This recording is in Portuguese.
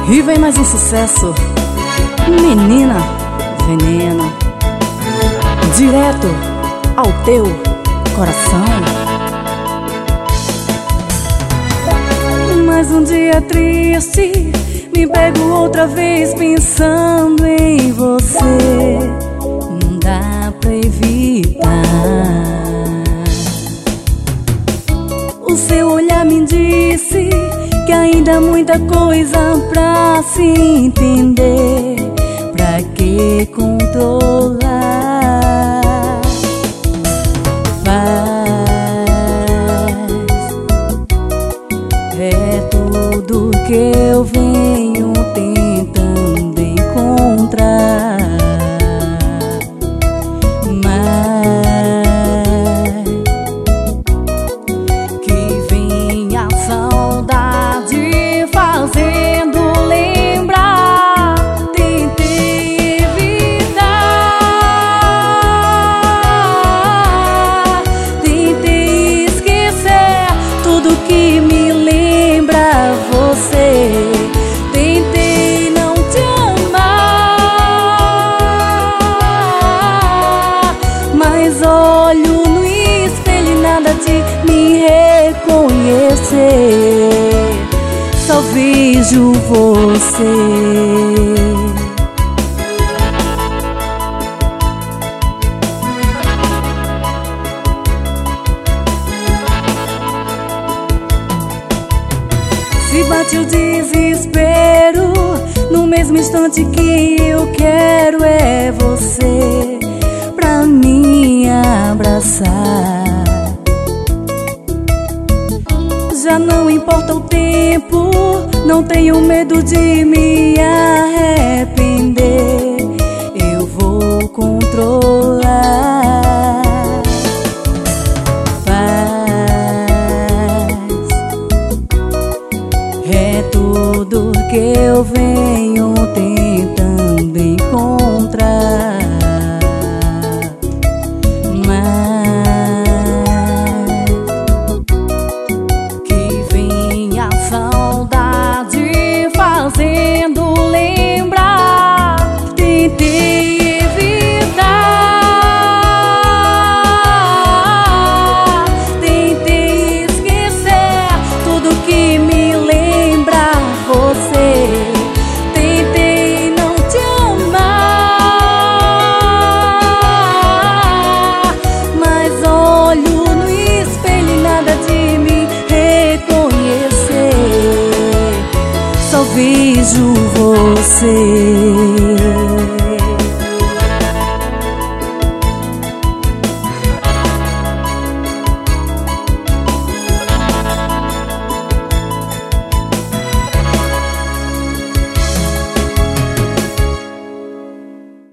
E vem mais um sucesso, Menina Veneno, direto ao teu coração. Mais um dia triste, me pego outra vez pensando em você. Não dá pra evitar. O seu olhar me disse que ainda há muita coisa pra se entender. Pra que controlar? Paz é tudo que eu venho tentando encontrar. Mas que vem a saudade fazendo lembrar. Tentei evitar, tentei esquecer tudo que me lembra você. Tentei não te amar, mas olho no espelho e nada de me reconhecer. Só vejo você. Se bate o desespero, no mesmo instante que eu quero é você pra me abraçar. Já não importa o tempo, não tenho medo de me arrepender. Eu vou controlar. É tudo que eu venho tentando encontrar. Mas que vem a saudade fazendo lembrar. Tentei evitar, tentei esquecer tudo que me lembra você. Tentei não te amar, mas olho no espelho e nada de me reconhecer. Só vejo você.